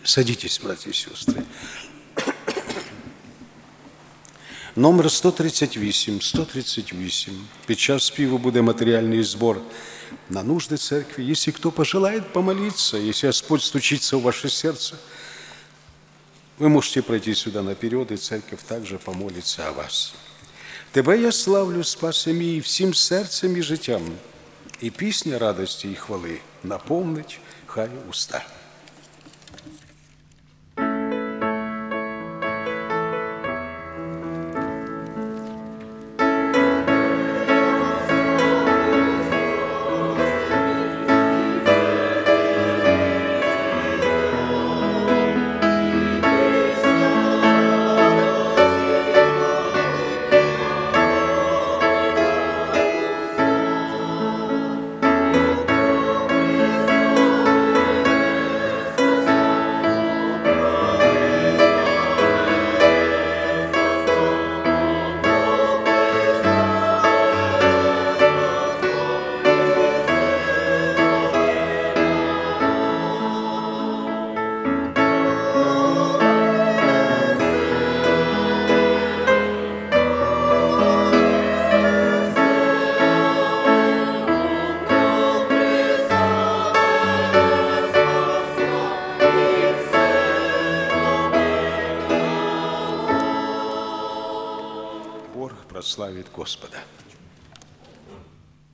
Садитесь, братья и сестры. Номер 138, 138. Під час співу буде матеріальний збор на нужды церкви. Если кто пожелает помолиться, если Господь стучится в ваше сердце, вы можете пройти сюда наперед, и церковь также помолится о вас. Тебе я славлю, Спасе мій, всім серцем і життям, і пісня радості і хвали наповнить хай уста. Бог прославит Господа.